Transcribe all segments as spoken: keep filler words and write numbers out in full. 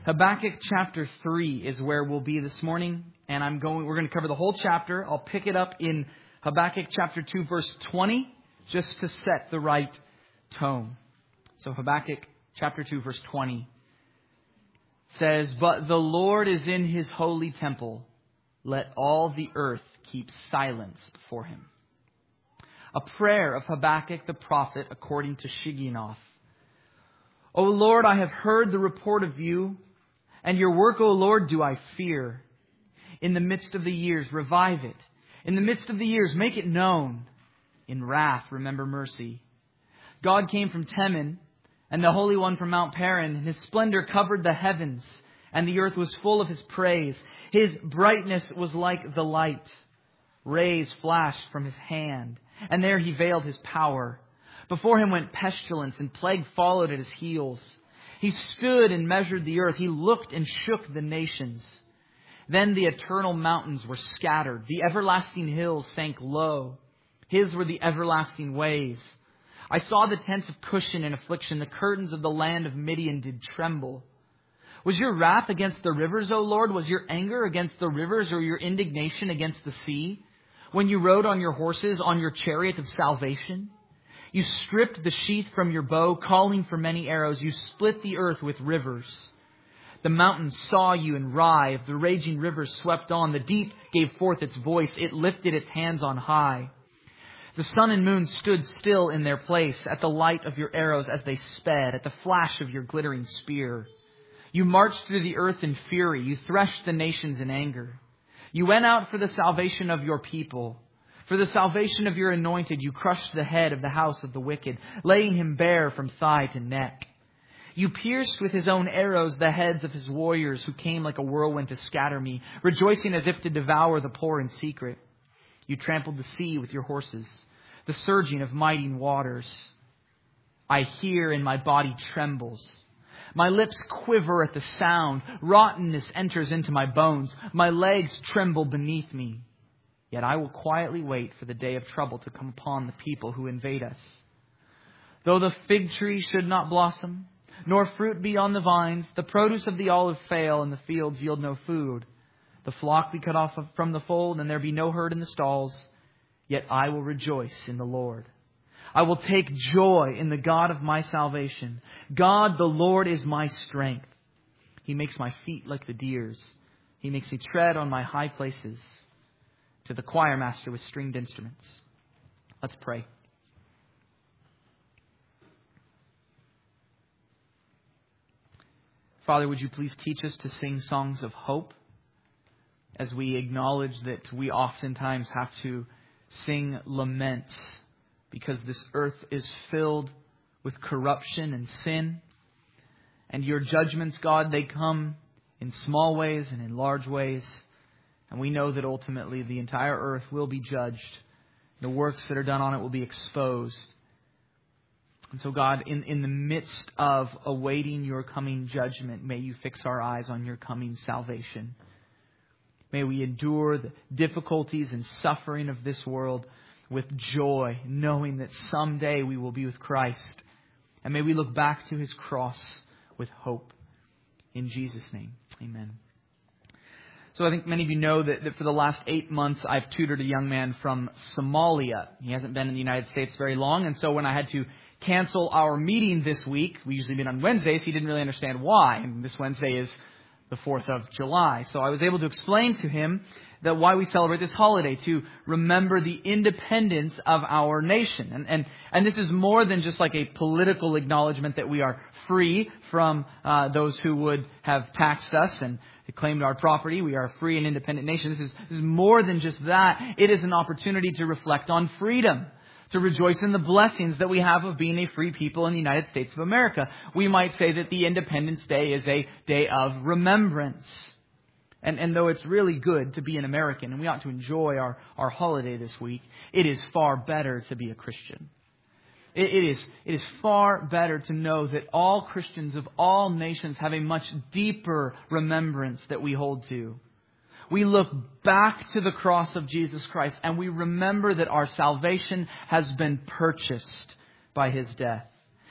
Habakkuk chapter three is where we'll be this morning, and I'm going. We're going to cover the whole chapter. I'll pick it up in Habakkuk chapter two, verse twenty, just to set the right tone. So Habakkuk chapter two, verse twenty says, "But the Lord is in His holy temple. Let all the earth keep silence before Him." A prayer of Habakkuk the prophet according to Shigionoth. "O Lord, I have heard the report of you, and your work, O Lord, do I fear. In the midst of the years, revive it. In the midst of the years, make it known. In wrath, remember mercy. God came from Teman, and the Holy One from Mount Paran, and His splendor covered the heavens, and the earth was full of His praise. His brightness was like the light. Rays flashed from His hand, and there He veiled His power. Before Him went pestilence, and plague followed at His heels. He stood and measured the earth. He looked and shook the nations. Then the eternal mountains were scattered. The everlasting hills sank low. His were the everlasting ways. I saw the tents of Cushan in affliction. The curtains of the land of Midian did tremble. Was your wrath against the rivers, O Lord? Was your anger against the rivers, or your indignation against the sea? When you rode on your horses, on your chariot of salvation? You stripped the sheath from your bow, calling for many arrows. You split the earth with rivers. The mountains saw you and writhed. The raging rivers swept on. The deep gave forth its voice. It lifted its hands on high. The sun and moon stood still in their place at the light of your arrows as they sped, at the flash of your glittering spear. You marched through the earth in fury. You threshed the nations in anger. You went out for the salvation of your people. For the salvation of your anointed, you crushed the head of the house of the wicked, laying him bare from thigh to neck. You pierced with His own arrows the heads of His warriors who came like a whirlwind to scatter me, rejoicing as if to devour the poor in secret. You trampled the sea with your horses, the surging of mighty waters. I hear and my body trembles. My lips quiver at the sound. Rottenness enters into my bones. My legs tremble beneath me. Yet I will quietly wait for the day of trouble to come upon the people who invade us. Though the fig tree should not blossom, nor fruit be on the vines, the produce of the olive fail, and the fields yield no food. The flock be cut off from the fold, and there be no herd in the stalls. Yet I will rejoice in the Lord. I will take joy in the God of my salvation. God, the Lord, is my strength. He makes my feet like the deer's. He makes me tread on my high places. To the choir master with stringed instruments. Let's pray. Father, would you please teach us to sing songs of hope as we acknowledge that we oftentimes have to sing laments because this earth is filled with corruption and sin. And your judgments, God, they come in small ways and in large ways. And we know that ultimately the entire earth will be judged. The works that are done on it will be exposed. And so, God, in, in the midst of awaiting your coming judgment, may you fix our eyes on your coming salvation. May we endure the difficulties and suffering of this world with joy, knowing that someday we will be with Christ. And may we look back to His cross with hope. In Jesus' name, amen. So I think many of you know that, that for the last eight months, I've tutored a young man from Somalia. He hasn't been in the United States very long. And so when I had to cancel our meeting this week, we usually meet on Wednesdays, he didn't really understand why. And this Wednesday is the fourth of July. So I was able to explain to him that why we celebrate this holiday, to remember the independence of our nation. And and, and this is more than just like a political acknowledgement that we are free from uh, those who would have taxed us and claimed our property. We are a free and independent nation. This is, this is more than just that. It is an opportunity to reflect on freedom, to rejoice in the blessings that we have of being a free people in the United States of America. We might say that the Independence Day is a day of remembrance. And, and though it's really good to be an American and we ought to enjoy our, our holiday this week, it is far better to be a Christian. It, it is, it is far better to know that all Christians of all nations have a much deeper remembrance that we hold to. We look back to the cross of Jesus Christ and we remember that our salvation has been purchased by His death.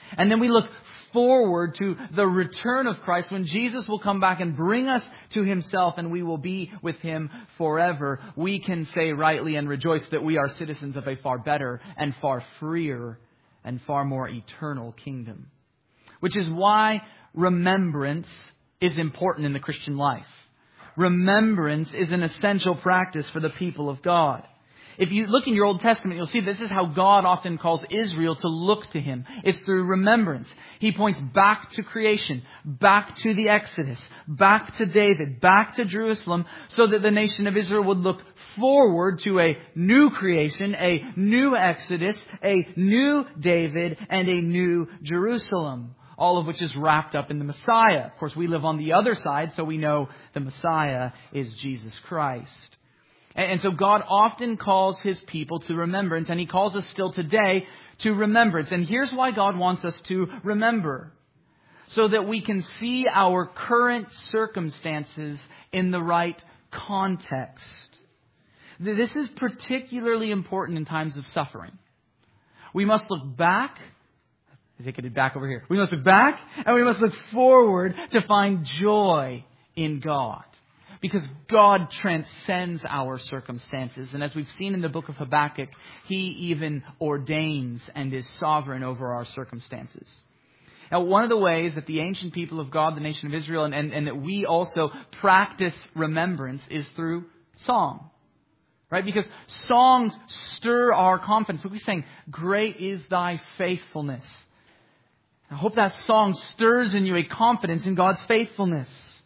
And then we look forward to the return of Christ when Jesus will come back and bring us to Himself and we will be with Him forever. We can say rightly and rejoice that we are citizens of a far better and far freer and far more eternal kingdom. Which is why remembrance is important in the Christian life. Remembrance is an essential practice for the people of God. If you look in your Old Testament, you'll see this is how God often calls Israel to look to Him. It's through remembrance. He points back to creation, back to the Exodus, back to David, back to Jerusalem, so that the nation of Israel would look forward to a new creation, a new Exodus, a new David, and a new Jerusalem. All of which is wrapped up in the Messiah. Of course, we live on the other side, so we know the Messiah is Jesus Christ. And so God often calls His people to remembrance, and He calls us still today to remembrance. And here's why God wants us to remember. So that we can see our current circumstances in the right context. This is particularly important in times of suffering. We must look back. I think I did back over here. We must look back and we must look forward to find joy in God. Because God transcends our circumstances. And as we've seen in the book of Habakkuk, He even ordains and is sovereign over our circumstances. Now, one of the ways that the ancient people of God, the nation of Israel, and, and, and that we also practice remembrance is through song. Right? Because songs stir our confidence. So we sing, "Great is Thy faithfulness." I hope that song stirs in you a confidence in God's faithfulness.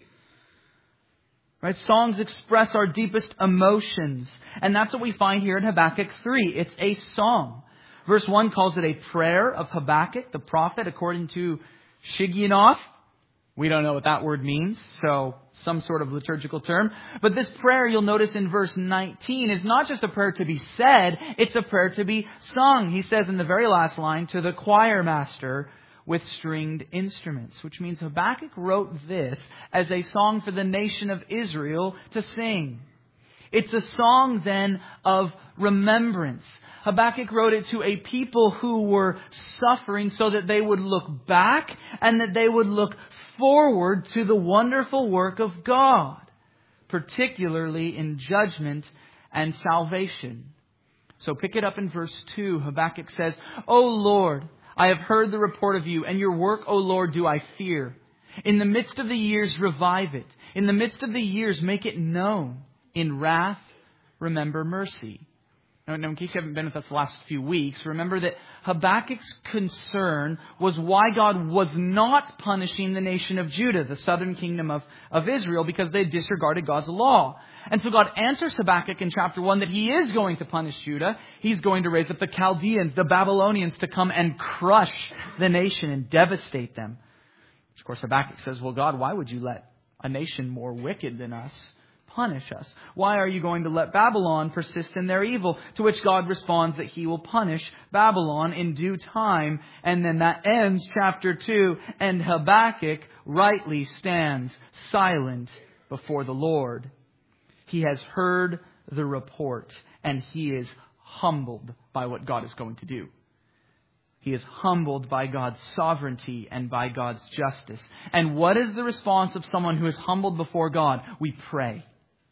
Right? Songs express our deepest emotions. And that's what we find here in Habakkuk three. It's a song. Verse one calls it a prayer of Habakkuk, the prophet, according to Shigionoth. We don't know what that word means, so some sort of liturgical term. But this prayer, you'll notice in verse nineteen, is not just a prayer to be said, it's a prayer to be sung. He says in the very last line, "to the choir master with stringed instruments," which means Habakkuk wrote this as a song for the nation of Israel to sing. It's a song then of remembrance. Habakkuk wrote it to a people who were suffering so that they would look back and that they would look forward to the wonderful work of God, particularly in judgment and salvation. So pick it up in verse two. Habakkuk says, "O Lord, I have heard the report of You, and Your work, O Lord, do I fear. In the midst of the years, revive it. In the midst of the years, make it known. In wrath, remember mercy." Now, in case you haven't been with us the last few weeks, remember that Habakkuk's concern was why God was not punishing the nation of Judah, the southern kingdom of, of Israel, because they disregarded God's law. And so God answers Habakkuk in chapter one that He is going to punish Judah. He's going to raise up the Chaldeans, the Babylonians, to come and crush the nation and devastate them. Of course, Habakkuk says, "Well, God, why would You let a nation more wicked than us punish us? Why are You going to let Babylon persist in their evil?" To which God responds that He will punish Babylon in due time. And then that ends chapter two. And Habakkuk rightly stands silent before the Lord. He has heard the report and he is humbled by what God is going to do. He is humbled by God's sovereignty and by God's justice. And what is the response of someone who is humbled before God? We pray.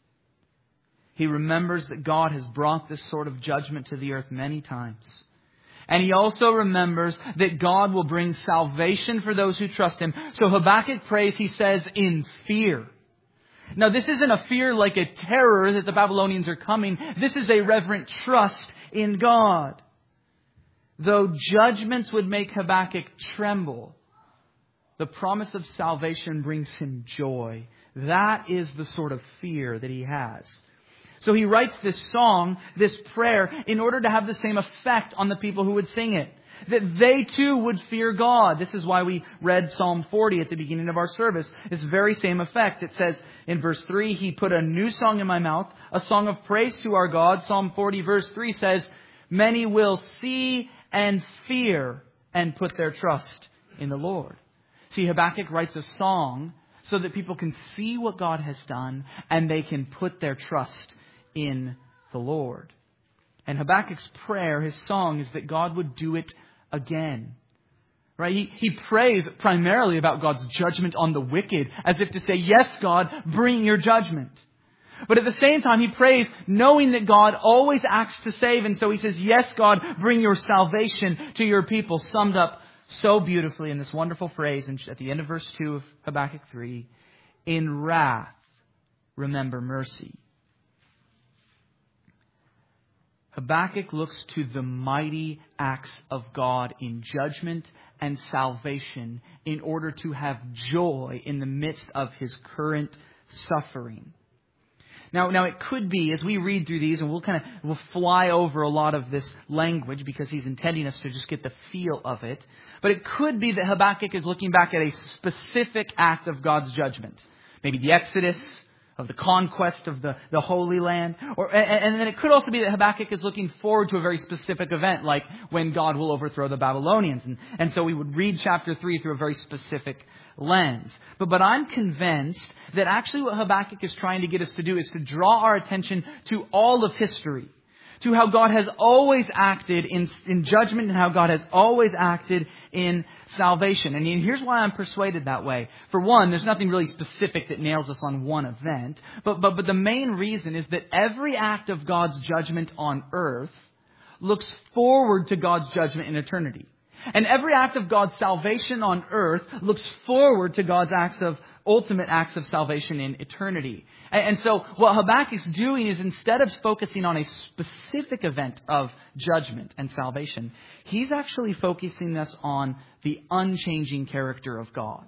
He remembers that God has brought this sort of judgment to the earth many times. And he also remembers that God will bring salvation for those who trust Him. So Habakkuk prays, he says, in fear. Now, this isn't a fear like a terror that the Babylonians are coming. This is a reverent trust in God. Though judgments would make Habakkuk tremble, the promise of salvation brings him joy. That is the sort of fear that he has. So he writes this song, this prayer, in order to have the same effect on the people who would sing it. That they too would fear God. This is why we read Psalm forty at the beginning of our service. This very same effect. It says in verse three, He put a new song in my mouth, a song of praise to our God. Psalm forty verse three says, many will see and fear and put their trust in the Lord. See, Habakkuk writes a song so that people can see what God has done and they can put their trust in the Lord. And Habakkuk's prayer, his song, is that God would do it again. Right? He, he prays primarily about God's judgment on the wicked, as if to say, yes, God, bring your judgment. But at the same time, he prays knowing that God always acts to save. And so he says, yes, God, bring your salvation to your people. Summed up so beautifully in this wonderful phrase at the end of verse two of Habakkuk three. In wrath, remember mercy. Habakkuk looks to the mighty acts of God in judgment and salvation in order to have joy in the midst of his current suffering. Now, now it could be, as we read through these, and we'll kind of we'll fly over a lot of this language because he's intending us to just get the feel of it. But it could be that Habakkuk is looking back at a specific act of God's judgment. Maybe the Exodus, of the conquest of the, the Holy Land. Or, and, and then it could also be that Habakkuk is looking forward to a very specific event, like when God will overthrow the Babylonians. And, and so we would read chapter three through a very specific lens. But, but I'm convinced that actually what Habakkuk is trying to get us to do is to draw our attention to all of history, to how God has always acted in, in judgment and how God has always acted in salvation. And here's why I'm persuaded that way. For one, there's nothing really specific that nails us on one event. But, but, but the main reason is that every act of God's judgment on earth looks forward to God's judgment in eternity. And every act of God's salvation on earth looks forward to God's acts of ultimate acts of salvation in eternity. And so what Habakkuk's doing is, instead of focusing on a specific event of judgment and salvation, he's actually focusing us on the unchanging character of God.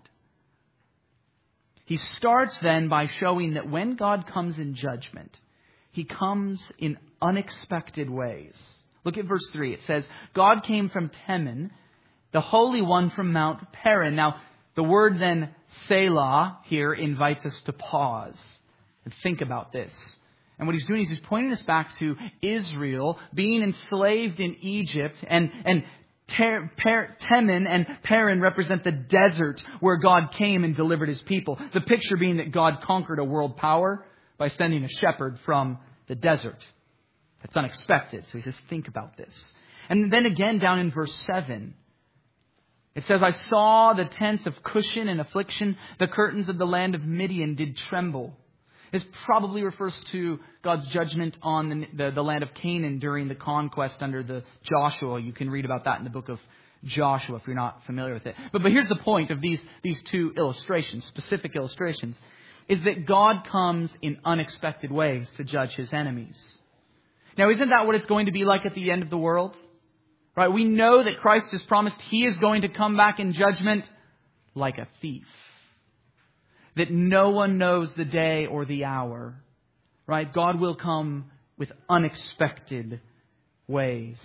He starts then by showing that when God comes in judgment, he comes in unexpected ways. Look at verse three. It says, God came from Teman, the Holy One from Mount Paran. Now, the word then Selah here invites us to pause and think about this. And what he's doing is he's pointing us back to Israel being enslaved in Egypt. And, and Ter, per, Teman and Paran represent the desert where God came and delivered his people. The picture being that God conquered a world power by sending a shepherd from the desert. That's unexpected. So he says, think about this. And then again down in verse seven, it says, I saw the tents of Cushan in affliction. The curtains of the land of Midian did tremble. This probably refers to God's judgment on the, the, the land of Canaan during the conquest under the Joshua. You can read about that in the book of Joshua if you're not familiar with it. But, but here's the point of these, these two illustrations, specific illustrations, is that God comes in unexpected ways to judge his enemies. Now, isn't that what it's going to be like at the end of the world? Right? We know that Christ has promised he is going to come back in judgment like a thief. That no one knows the day or the hour. Right? God will come with unexpected ways.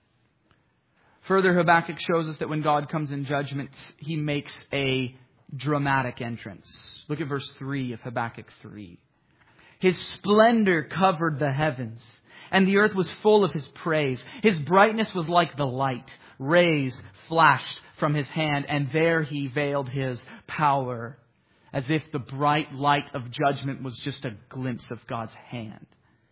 Further, Habakkuk shows us that when God comes in judgment, he makes a dramatic entrance. Look at verse three of Habakkuk three. His splendor covered the heavens, and the earth was full of his praise. His brightness was like the light. Rays flashed from his hand, and there he veiled his power, as if the bright light of judgment was just a glimpse of God's hand.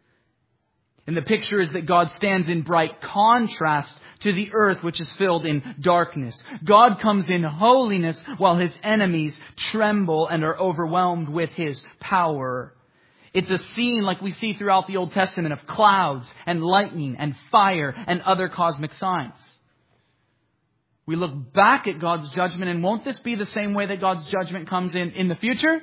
And the picture is that God stands in bright contrast to the earth, which is filled in darkness. God comes in holiness while his enemies tremble and are overwhelmed with his power. It's a scene like we see throughout the Old Testament of clouds and lightning and fire and other cosmic signs. We look back at God's judgment, and won't this be the same way that God's judgment comes in in the future?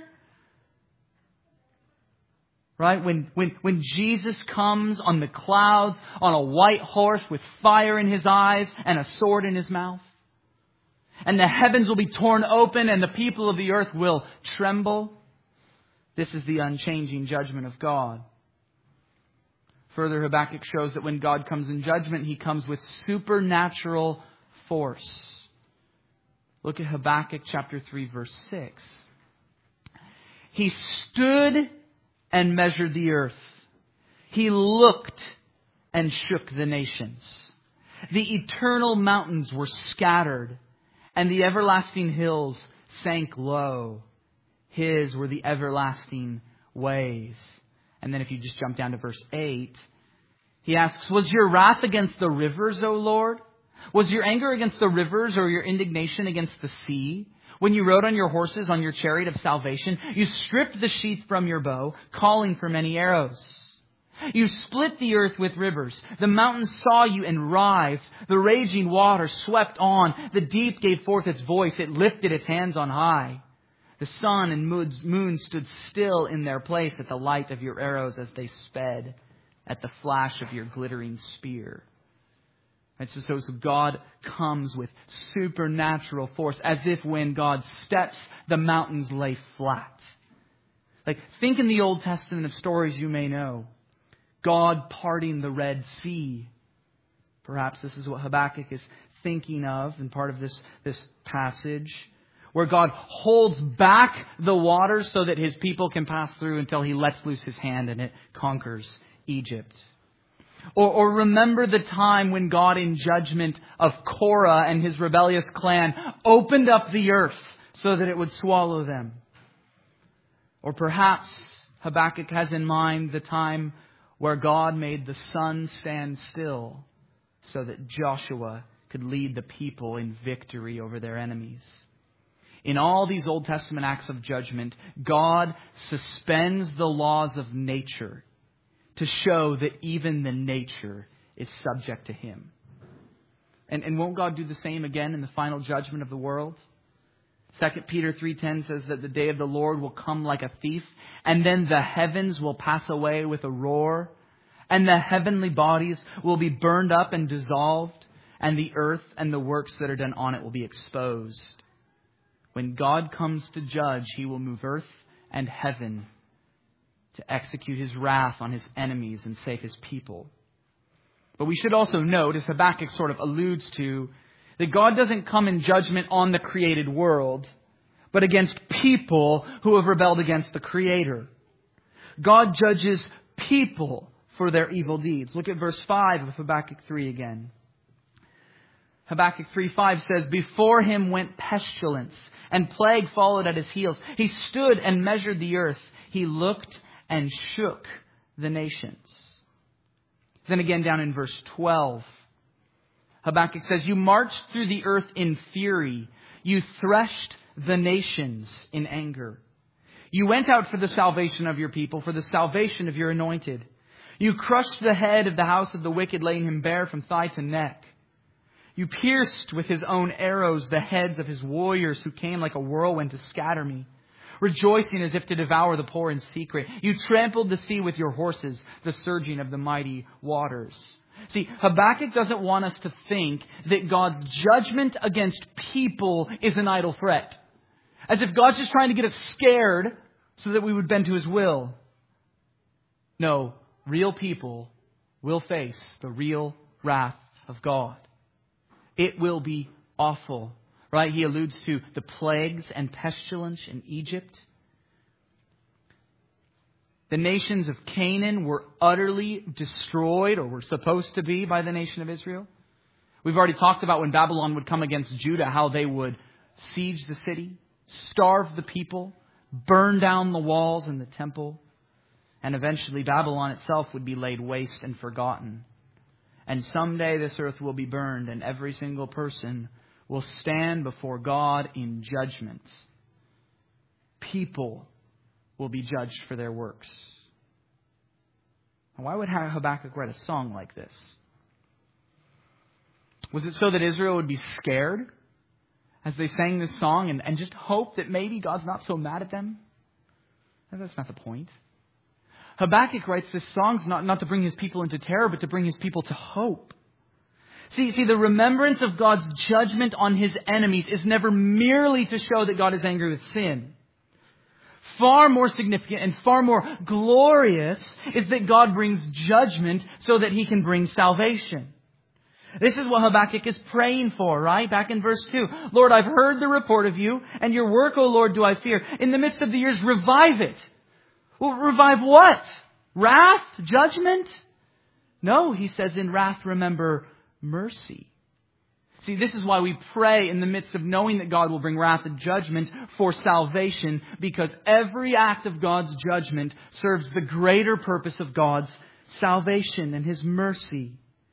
Right? When, when, when Jesus comes on the clouds on a white horse with fire in his eyes and a sword in his mouth. And the heavens will be torn open and the people of the earth will tremble. This is the unchanging judgment of God. Further, Habakkuk shows that when God comes in judgment, he comes with supernatural force. Look at Habakkuk chapter three, verse six. He stood and measured the earth. He looked and shook the nations. The eternal mountains were scattered, and the everlasting hills sank low. His were the everlasting ways. And then if you just jump down to verse eight, he asks, was your wrath against the rivers, O Lord? Was your anger against the rivers or your indignation against the sea? When you rode on your horses on your chariot of salvation, you stripped the sheath from your bow, calling for many arrows. You split the earth with rivers. The mountains saw you and writhed. The raging water swept on. The deep gave forth its voice. It lifted its hands on high. The sun and moon stood still in their place at the light of your arrows as they sped, at the flash of your glittering spear. And so, so, so God comes with supernatural force, as if when God steps, the mountains lay flat. Like, think in the Old Testament of stories you may know. God parting the Red Sea. Perhaps this is what Habakkuk is thinking of in part of this, this passage, where God holds back the waters so that His people can pass through until He lets loose His hand and it conquers Egypt. Or, or remember the time when God, in judgment of Korah and his rebellious clan, opened up the earth so that it would swallow them. Or perhaps Habakkuk has in mind the time where God made the sun stand still so that Joshua could lead the people in victory over their enemies. In all these Old Testament acts of judgment, God suspends the laws of nature to show that even the nature is subject to Him. And, and won't God do the same again in the final judgment of the world? Second Peter three ten says that the day of the Lord will come like a thief, and then the heavens will pass away with a roar, and the heavenly bodies will be burned up and dissolved, and the earth and the works that are done on it will be exposed. When God comes to judge, He will move earth and heaven to execute His wrath on His enemies and save His people. But we should also note, as Habakkuk sort of alludes to, that God doesn't come in judgment on the created world, but against people who have rebelled against the Creator. God judges people for their evil deeds. Look at verse five of Habakkuk three again. Habakkuk three five says, "Before Him went pestilence, and plague followed at His heels. He stood and measured the earth. He looked and shook the nations." Then again down in verse twelve, Habakkuk says, "You marched through the earth in fury. You threshed the nations in anger. You went out for the salvation of your people, for the salvation of your anointed. You crushed the head of the house of the wicked, laying him bare from thigh to neck. You pierced with His own arrows the heads of His warriors who came like a whirlwind to scatter me, rejoicing as if to devour the poor in secret. You trampled the sea with your horses, the surging of the mighty waters." See, Habakkuk doesn't want us to think that God's judgment against people is an idle threat, as if God's just trying to get us scared so that we would bend to His will. No, real people will face the real wrath of God. It will be awful. Right? He alludes to the plagues and pestilence in Egypt. The nations of Canaan were utterly destroyed, or were supposed to be, by the nation of Israel. We've already talked about when Babylon would come against Judah, how they would siege the city, starve the people, burn down the walls and the temple, and eventually Babylon itself would be laid waste and forgotten. And someday this earth will be burned, and every single person will stand before God in judgment. People will be judged for their works. Now, why would Habakkuk write a song like this? Was it so that Israel would be scared as they sang this song and, and just hope that maybe God's not so mad at them? No, that's not the point. Habakkuk writes this song not, not to bring his people into terror, but to bring his people to hope. See, see, the remembrance of God's judgment on His enemies is never merely to show that God is angry with sin. Far more significant and far more glorious is that God brings judgment so that He can bring salvation. This is what Habakkuk is praying for, right? Back in verse two. "Lord, I've heard the report of You, and Your work, O Lord, do I fear. In the midst of the years, revive it." Well, revive what? Wrath? Judgment? No, he says, in wrath, remember mercy. See, this is why we pray in the midst of knowing that God will bring wrath and judgment for salvation, because every act of God's judgment serves the greater purpose of God's salvation and His mercy.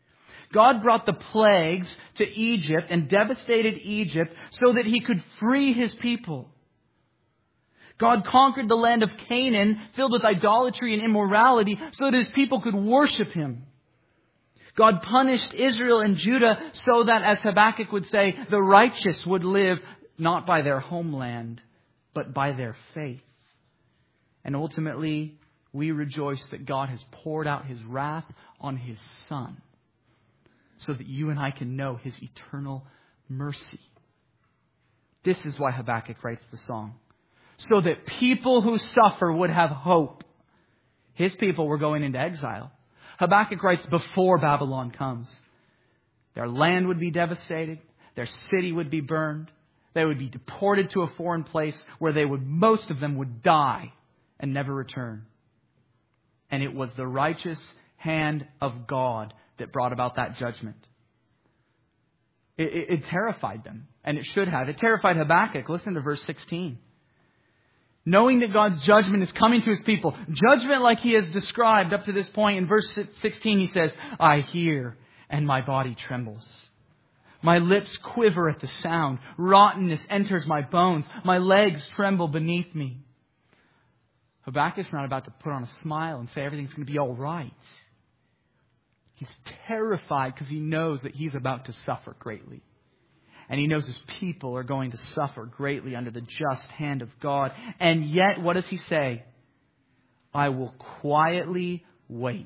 God brought the plagues to Egypt and devastated Egypt so that He could free His people. God conquered the land of Canaan, filled with idolatry and immorality, so that His people could worship Him. God punished Israel and Judah so that, as Habakkuk would say, the righteous would live not by their homeland, but by their faith. And ultimately, we rejoice that God has poured out His wrath on His Son, so that you and I can know His eternal mercy. This is why Habakkuk writes the song. So that people who suffer would have hope. His people were going into exile. Habakkuk writes before Babylon comes. Their land would be devastated. Their city would be burned. They would be deported to a foreign place where they would, most of them would die and never return. And it was the righteous hand of God that brought about that judgment. It, it, it terrified them, and it should have. It terrified Habakkuk. Listen to verse sixteen. Knowing that God's judgment is coming to His people. Judgment like He has described up to this point. In verse sixteen He says, I hear and my body trembles. My lips quiver at the sound. Rottenness enters my bones. My legs tremble beneath me. Habakkuk's not about to put on a smile and say everything's going to be all right. He's terrified because he knows that he's about to suffer greatly. And he knows his people are going to suffer greatly under the just hand of God. And yet, what does he say? I will quietly wait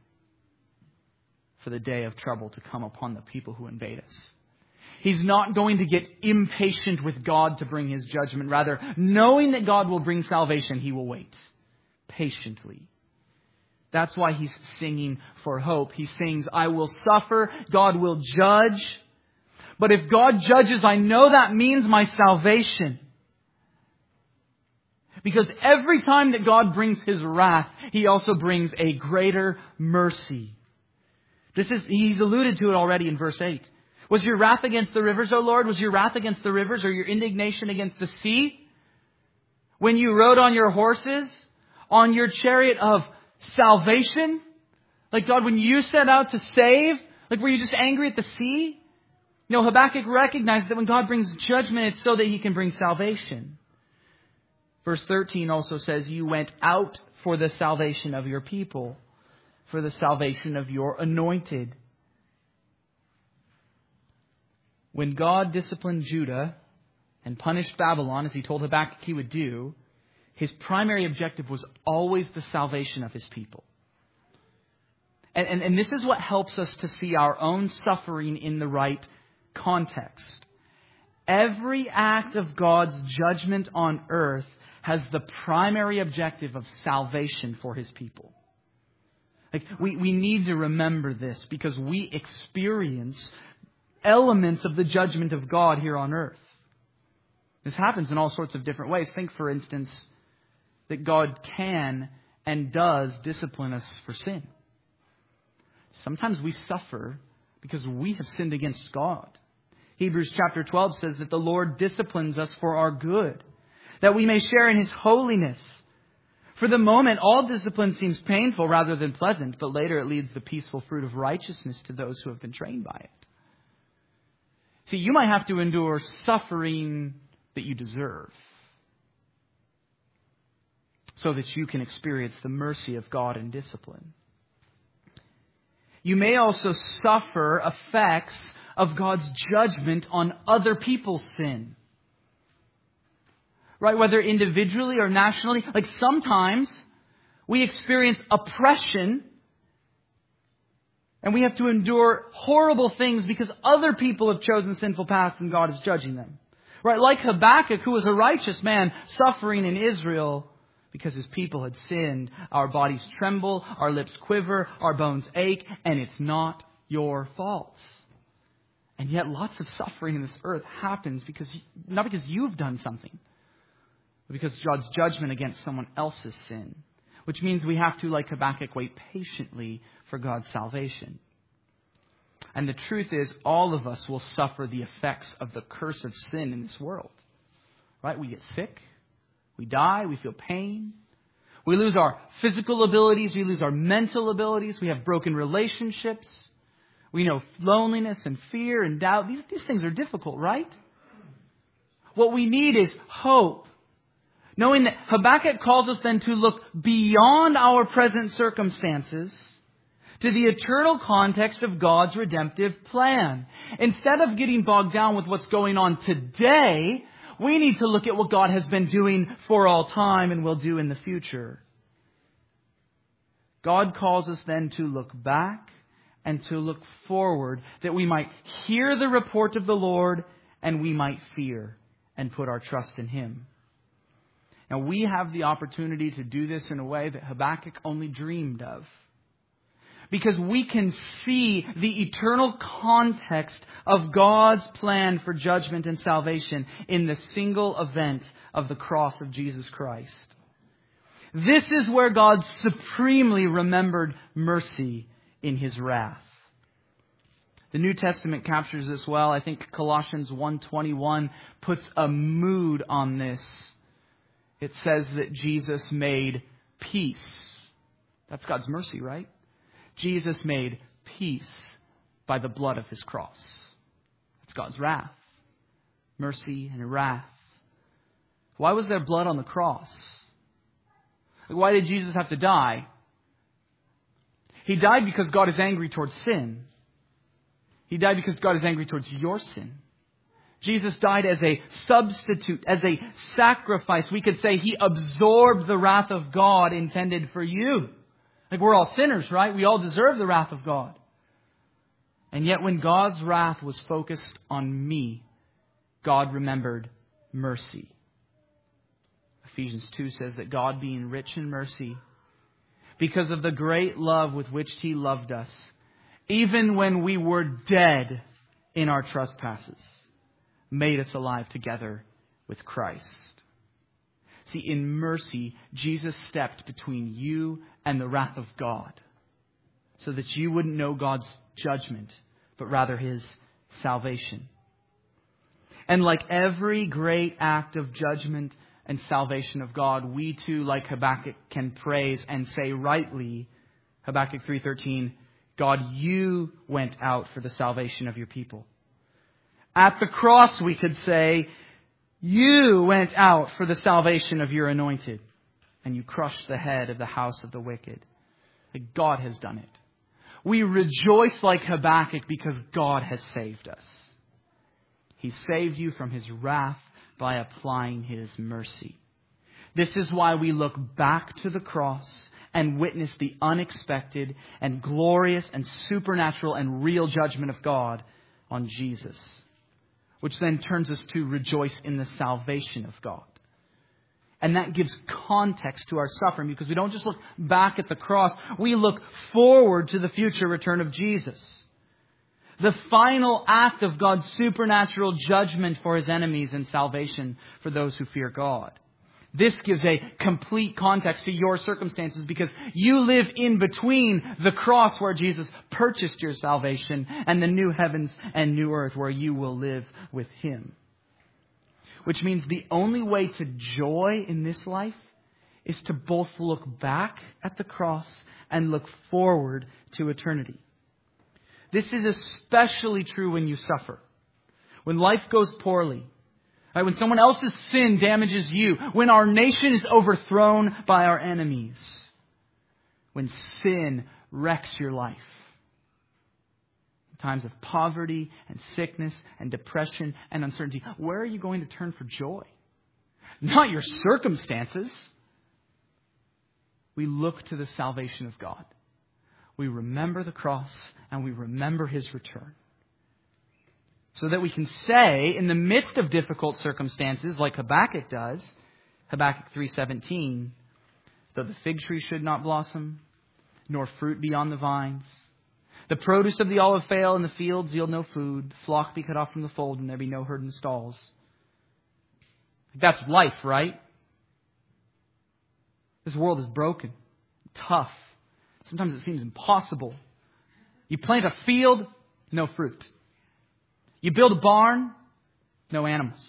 for the day of trouble to come upon the people who invade us. He's not going to get impatient with God to bring His judgment. Rather, knowing that God will bring salvation, he will wait patiently. That's why he's singing for hope. He sings, I will suffer, God will judge. But if God judges, I know that means my salvation. Because every time that God brings His wrath, He also brings a greater mercy. This is, He's alluded to it already in verse eight. Was your wrath against the rivers, O Lord? Was your wrath against the rivers, or your indignation against the sea? When you rode on your horses, on your chariot of salvation? Like, God, when you set out to save, like, were you just angry at the sea? No, Habakkuk recognized that when God brings judgment, it's so that He can bring salvation. Verse thirteen also says, you went out for the salvation of your people, for the salvation of your anointed. When God disciplined Judah and punished Babylon, as He told Habakkuk He would do, His primary objective was always the salvation of His people. And, and, and this is what helps us to see our own suffering in the right context. Every act of God's judgment on earth has the primary objective of salvation for His people. Like, we, we need to remember this because we experience elements of the judgment of God here on earth. This happens in all sorts of different ways. Think, for instance, that God can and does discipline us for sin. Sometimes we suffer because we have sinned against God. Hebrews chapter twelve says that the Lord disciplines us for our good, that we may share in His holiness. For the moment, all discipline seems painful rather than pleasant, but later it leads the peaceful fruit of righteousness to those who have been trained by it. See, you might have to endure suffering that you deserve so that you can experience the mercy of God in discipline. You may also suffer effects of God's judgment on other people's sin. Right? Whether individually or nationally. Like, sometimes we experience oppression and we have to endure horrible things because other people have chosen sinful paths and God is judging them. Right? Like Habakkuk, who was a righteous man suffering in Israel because his people had sinned. Our bodies tremble, our lips quiver, our bones ache, and it's not your fault. And yet lots of suffering in this earth happens because, not because you've done something, but because God's judgment against someone else's sin. Which means we have to, like Habakkuk, wait patiently for God's salvation. And the truth is, all of us will suffer the effects of the curse of sin in this world. Right? We get sick. We die. We feel pain. We lose our physical abilities. We lose our mental abilities. We have broken relationships. We know loneliness and fear and doubt. These, these things are difficult, right? What we need is hope. Knowing that Habakkuk calls us then to look beyond our present circumstances to the eternal context of God's redemptive plan. Instead of getting bogged down with what's going on today, we need to look at what God has been doing for all time and will do in the future. God calls us then to look back and to look forward, that we might hear the report of the Lord and we might fear and put our trust in Him. Now, we have the opportunity to do this in a way that Habakkuk only dreamed of. Because we can see the eternal context of God's plan for judgment and salvation in the single event of the cross of Jesus Christ. This is where God supremely remembered mercy in His wrath. The New Testament captures this well. I think Colossians one twenty-one puts a mood on this. It says that Jesus made peace. That's God's mercy, right? Jesus made peace by the blood of His cross. That's God's wrath. Mercy and wrath. Why was there blood on the cross? Why did Jesus have to die? He died because God is angry towards sin. He died because God is angry towards your sin. Jesus died as a substitute, as a sacrifice. We could say He absorbed the wrath of God intended for you. Like, we're all sinners, right? We all deserve the wrath of God. And yet when God's wrath was focused on me, God remembered mercy. Ephesians two says that God, being rich in mercy, because of the great love with which He loved us, even when we were dead in our trespasses, made us alive together with Christ. See, in mercy, Jesus stepped between you and the wrath of God, so that you wouldn't know God's judgment, but rather His salvation. And like every great act of judgment and salvation of God, we too, like Habakkuk, can praise and say rightly, Habakkuk three thirteen, God, You went out for the salvation of Your people. At the cross, we could say, You went out for the salvation of Your anointed, and You crushed the head of the house of the wicked. Like, God has done it. We rejoice like Habakkuk because God has saved us. He saved you from His wrath by applying His mercy. This is why we look back to the cross and witness the unexpected and glorious and supernatural and real judgment of God on Jesus, which then turns us to rejoice in the salvation of God. And that gives context to our suffering, because we don't just look back at the cross, we look forward to the future return of Jesus. The final act of God's supernatural judgment for His enemies and salvation for those who fear God. This gives a complete context to your circumstances, because you live in between the cross where Jesus purchased your salvation and the new heavens and new earth where you will live with Him. Which means the only way to joy in this life is to both look back at the cross and look forward to eternity. This is especially true when you suffer, when life goes poorly, right? When someone else's sin damages you, when our nation is overthrown by our enemies, when sin wrecks your life. In times of poverty and sickness and depression and uncertainty, where are you going to turn for joy? Not your circumstances. We look to the salvation of God. We remember the cross and we remember His return. So that we can say, in the midst of difficult circumstances, like Habakkuk does, Habakkuk three seventeen, though the fig tree should not blossom, nor fruit be on the vines, the produce of the olive fail, and the fields yield no food, the flock be cut off from the fold, and there be no herd in the stalls. That's life, right? This world is broken, tough. Sometimes it seems impossible. You plant a field, no fruit. You build a barn, no animals.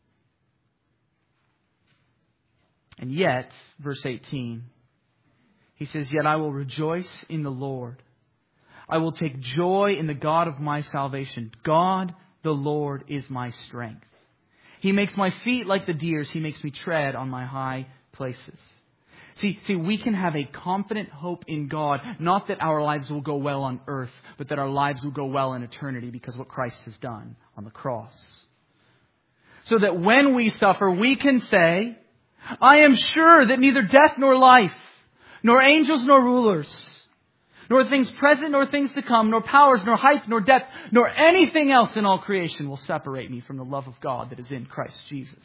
And yet, verse eighteen, He says, yet I will rejoice in the Lord. I will take joy in the God of my salvation. God, the Lord, is my strength. He makes my feet like the deer's. He makes me tread on my high places. See, see, we can have a confident hope in God, not that our lives will go well on earth, but that our lives will go well in eternity because of what Christ has done on the cross. So that when we suffer, we can say, I am sure that neither death nor life, nor angels nor rulers, nor things present nor things to come, nor powers, nor height, nor depth, nor anything else in all creation will separate me from the love of God that is in Christ Jesus.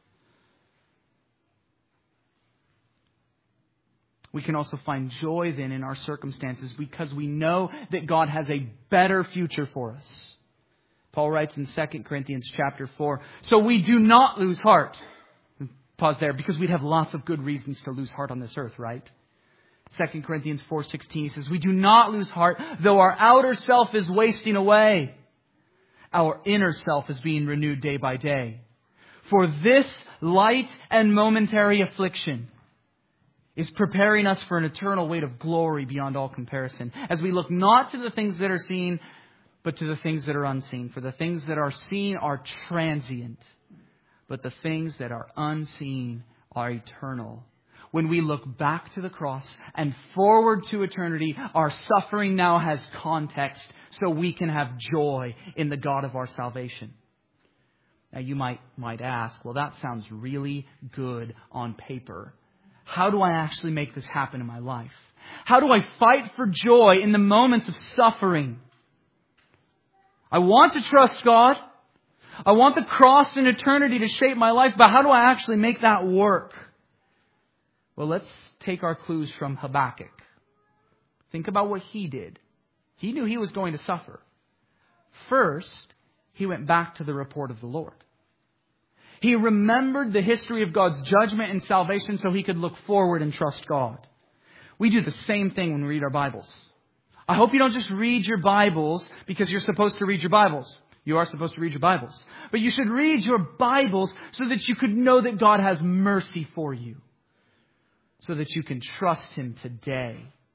We can also find joy then in our circumstances because we know that God has a better future for us. Paul writes in Second Corinthians chapter four, so we do not lose heart. Pause there, because we'd have lots of good reasons to lose heart on this earth, right? Second Corinthians four sixteen says, we do not lose heart, though our outer self is wasting away. Our inner self is being renewed day by day. For this light and momentary affliction is preparing us for an eternal weight of glory beyond all comparison, as we look not to the things that are seen, but to the things that are unseen. For the things that are seen are transient, but the things that are unseen are eternal. When we look back to the cross and forward to eternity, our suffering now has context so we can have joy in the God of our salvation. Now you might, might ask, well, that sounds really good on paper. How do I actually make this happen in my life? How do I fight for joy in the moments of suffering? I want to trust God. I want the cross and eternity to shape my life, but how do I actually make that work? Well, let's take our clues from Habakkuk. Think about what he did. He knew he was going to suffer. First, he went back to the report of the Lord. He remembered the history of God's judgment and salvation so he could look forward and trust God. We do the same thing when we read our Bibles. I hope you don't just read your Bibles because you're supposed to read your Bibles. You are supposed to read your Bibles. But you should read your Bibles so that you could know that God has mercy for you. So that you can trust Him today.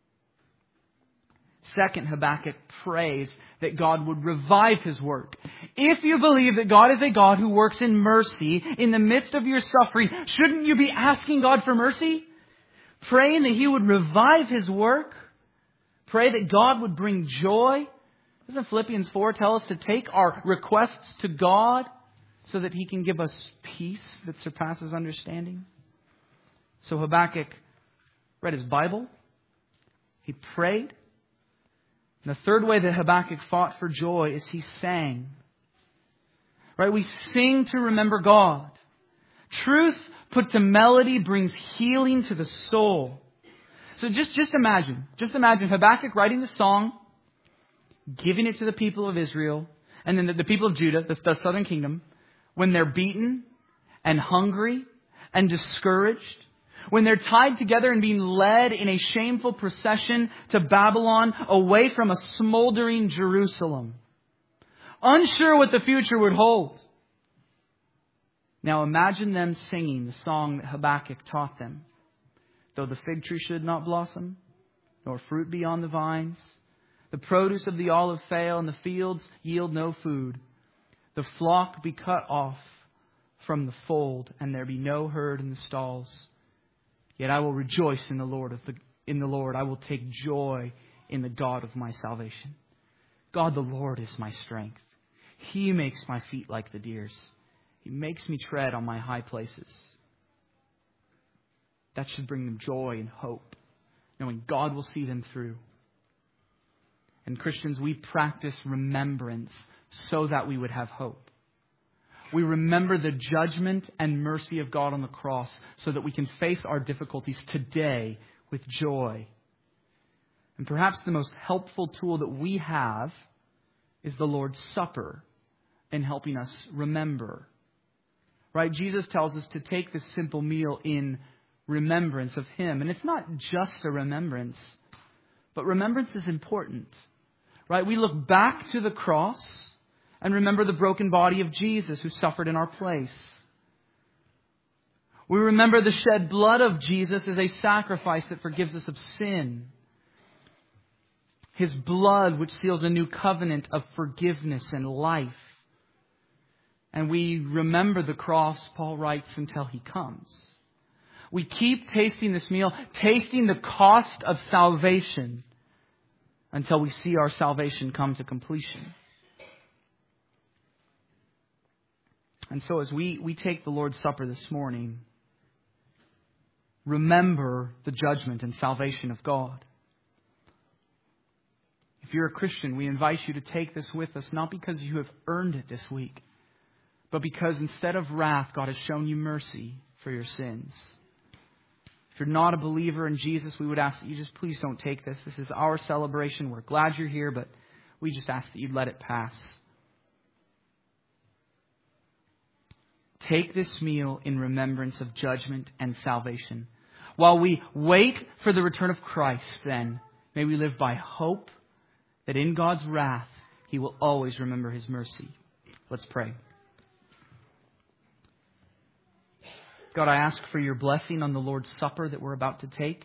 Second, Habakkuk prays that God would revive His work. If you believe that God is a God who works in mercy in the midst of your suffering, shouldn't you be asking God for mercy? Praying that He would revive His work? Pray that God would bring joy? Doesn't Philippians four tell us to take our requests to God so that He can give us peace that surpasses understanding? So Habakkuk read his Bible. He prayed. And the third way that Habakkuk fought for joy is he sang. Right? We sing to remember God. Truth put to melody brings healing to the soul. So just, just imagine. Just imagine Habakkuk writing the song, giving it to the people of Israel, and then the, the people of Judah, the, the southern kingdom, when they're beaten and hungry and discouraged, when they're tied together and being led in a shameful procession to Babylon away from a smoldering Jerusalem, unsure what the future would hold. Now imagine them singing the song that Habakkuk taught them. Though the fig tree should not blossom, nor fruit be on the vines, the produce of the olive fail, and the fields yield no food, the flock be cut off from the fold, and there be no herd in the stalls. Yet I will rejoice in the Lord of the in the Lord. I will take joy in the God of my salvation. God the Lord is my strength. He makes my feet like the deer's. He makes me tread on my high places. That should bring them joy and hope, knowing God will see them through. And Christians, we practice remembrance so that we would have hope. We remember the judgment and mercy of God on the cross so that we can face our difficulties today with joy. And perhaps the most helpful tool that we have is the Lord's Supper in helping us remember. Right? Jesus tells us to take this simple meal in remembrance of Him. And it's not just a remembrance, but remembrance is important. Right? We look back to the cross and remember the broken body of Jesus who suffered in our place. We remember the shed blood of Jesus as a sacrifice that forgives us of sin. His blood which seals a new covenant of forgiveness and life. And we remember the cross, Paul writes, until He comes. We keep tasting this meal, tasting the cost of salvation until we see our salvation come to completion. And so as we, we take the Lord's Supper this morning, remember the judgment and salvation of God. If you're a Christian, we invite you to take this with us, not because you have earned it this week, but because instead of wrath, God has shown you mercy for your sins. If you're not a believer in Jesus, we would ask that you just please don't take this. This is our celebration. We're glad you're here, but we just ask that you let it pass. Take this meal in remembrance of judgment and salvation. While we wait for the return of Christ, then, may we live by hope that in God's wrath, He will always remember His mercy. Let's pray. God, I ask for your blessing on the Lord's Supper that we're about to take.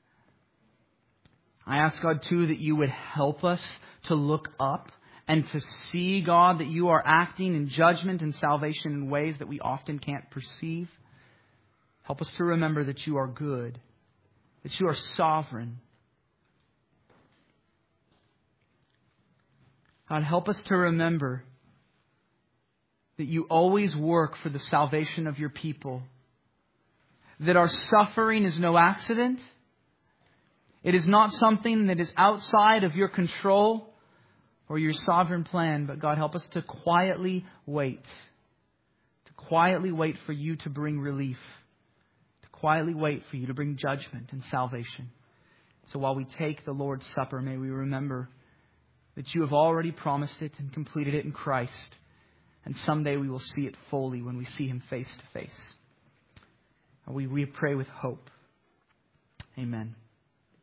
I ask, God, too, that you would help us to look up and to see, God, that you are acting in judgment and salvation in ways that we often can't perceive. Help us to remember that you are good, that you are sovereign. God, help us to remember that you always work for the salvation of your people. That our suffering is no accident. It is not something that is outside of your control or your sovereign plan. But God, help us to quietly wait. To quietly wait for you to bring relief. To quietly wait for you to bring judgment and salvation. So while we take the Lord's Supper, may we remember that you have already promised it and completed it in Christ. And someday we will see it fully when we see Him face to face. We, we pray with hope. Amen.